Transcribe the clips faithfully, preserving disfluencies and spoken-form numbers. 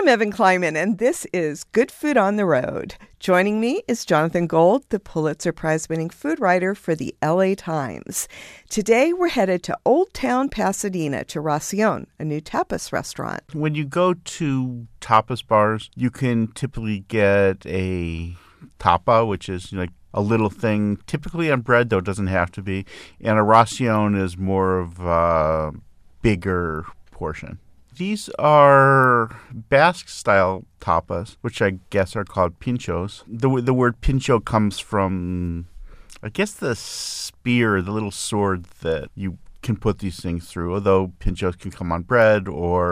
I'm Evan Kleiman, and this is Good Food on the Road. Joining me is Jonathan Gold, the Pulitzer Prize-winning food writer for the L A Times. Today, we're headed to Old Town Pasadena to Racion, a new tapas restaurant. When you go to tapas bars, you can typically get a tapa, which is like a little thing, typically on bread, though it doesn't have to be. And a racion is more of a bigger portion. These are Basque-style tapas, which I guess are called pinchos. The the word pincho comes from, I guess, the spear, the little sword that you can put these things through, although pinchos can come on bread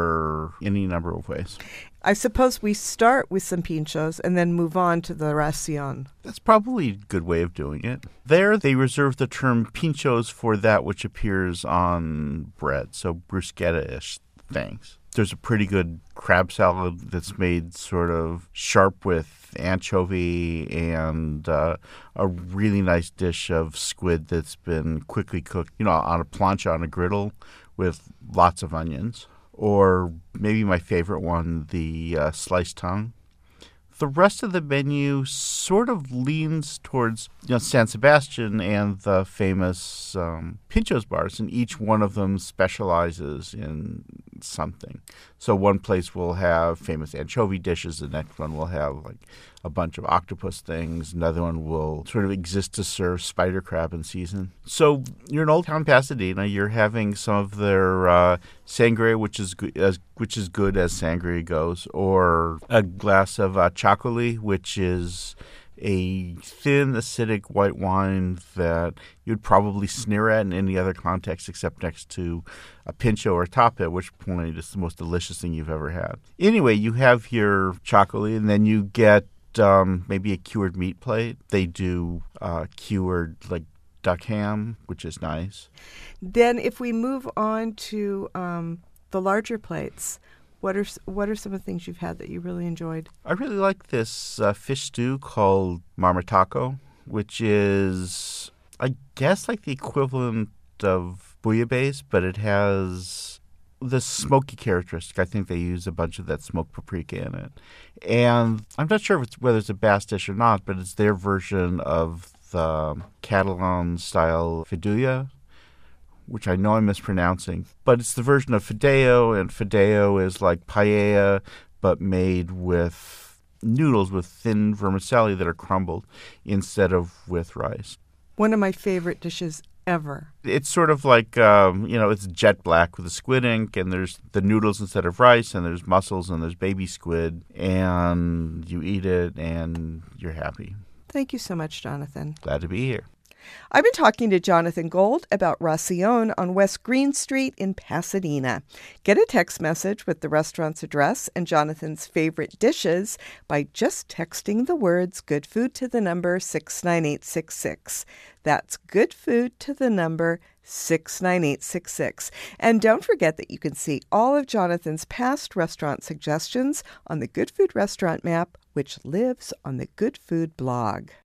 or any number of ways. I suppose we start with some pinchos and then move on to the racion. That's probably a good way of doing it. There, they reserve the term pinchos for that which appears on bread, so bruschetta-ish things. There's a pretty good crab salad that's made sort of sharp with anchovy and uh, a really nice dish of squid that's been quickly cooked, you know, on a plancha on a griddle with lots of onions. Or maybe my favorite one, the uh, sliced tongue. The rest of the menu sort of leans towards, you know, San Sebastian and the famous um, Pinchos bars, and each one of them specializes in something. So one place will have famous anchovy dishes, the next one will have like a bunch of octopus things, another one will sort of exist to serve spider crab in season. So you're in Old Town Pasadena, you're having some of their uh, sangria, which is good as which is good as sangria goes, or a glass of uh, chocolate, which is a thin, acidic white wine that you'd probably sneer at in any other context except next to a pincho or a tapa, at which point it's the most delicious thing you've ever had. Anyway, you have your chocolate, and then you get um, maybe a cured meat plate. They do uh, cured, like, duck ham, which is nice. Then if we move on to um, the larger plates, What are what are some of the things you've had that you really enjoyed? I really like this uh, fish stew called marmitaco, which is, I guess, like the equivalent of bouillabaisse, but it has the smoky characteristic. I think they use a bunch of that smoked paprika in it. And I'm not sure if it's, whether it's a Basque dish or not, but it's their version of the Catalan-style fideuà, which I know I'm mispronouncing, but it's the version of fideo, and fideo is like paella, but made with noodles with thin vermicelli that are crumbled instead of with rice. One of my favorite dishes ever. It's sort of like, um, you know, it's jet black with the squid ink, and there's the noodles instead of rice, and there's mussels, and there's baby squid, and you eat it, and you're happy. Thank you so much, Jonathan. Glad to be here. I've been talking to Jonathan Gold about Racion on West Green Street in Pasadena. Get a text message with the restaurant's address and Jonathan's favorite dishes by just texting the words good food to the number six nine eight six six. That's good food to the number six nine eight six six. And don't forget that you can see all of Jonathan's past restaurant suggestions on the Good Food Restaurant map, which lives on the Good Food blog.